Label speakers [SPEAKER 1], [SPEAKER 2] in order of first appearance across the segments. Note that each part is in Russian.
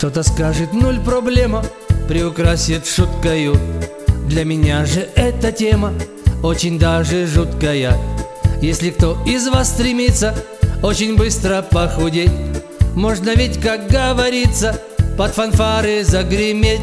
[SPEAKER 1] Кто-то скажет: нуль проблема, приукрасит шуткою. Для меня же эта тема очень даже жуткая. Если кто из вас стремится очень быстро похудеть, можно ведь, как говорится, под фанфары загреметь.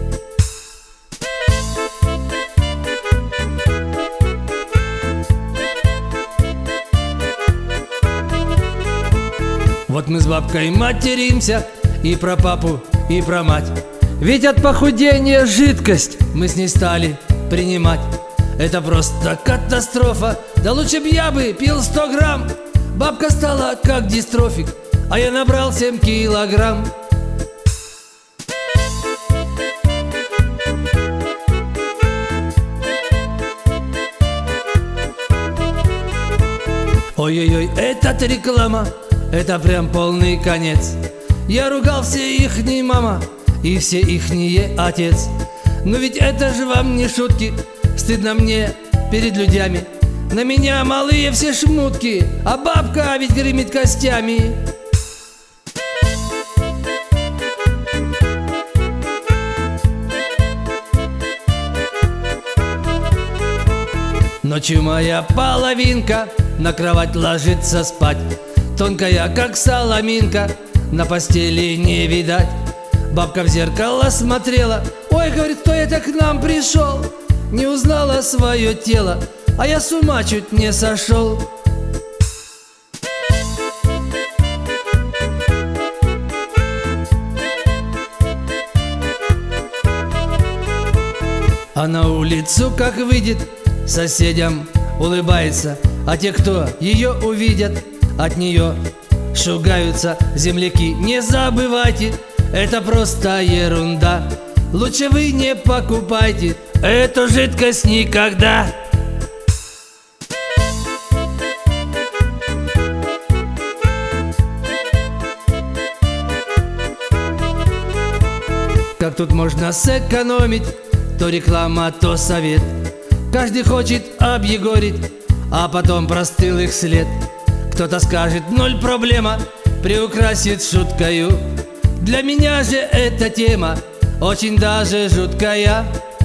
[SPEAKER 1] Вот мы с бабкой материмся и про папу, и про мать. Ведь от похудения жидкость мы с ней стали принимать. Это просто катастрофа, да лучше б я бы пил 100 грамм. Бабка стала как дистрофик, а я набрал 7 килограмм. Ой-ой-ой, этот реклама, это прям полный конец. Я ругал все ихние мама и все ихние отец. Но ведь это же вам не шутки, стыдно мне перед людьми. На меня малые все шмутки, а бабка ведь гремит костями. Ночью моя половинка на кровать ложится спать, тонкая как соломинка, на постели не видать. Бабка в зеркало смотрела: ой, говорит, кто это к нам пришел? Не узнала свое тело, а я с ума чуть не сошел. А на улицу как выйдет, соседям улыбается, а те, кто ее увидят, от нее шугаются. Земляки, не забывайте, это просто ерунда. Лучше вы не покупайте эту жидкость никогда. Как тут можно сэкономить? То реклама, то совет. Каждый хочет объегорить, а потом простыл их след. Кто-то скажет: нуль проблема, приукрасит шуткою. Для меня же эта тема очень даже жуткая.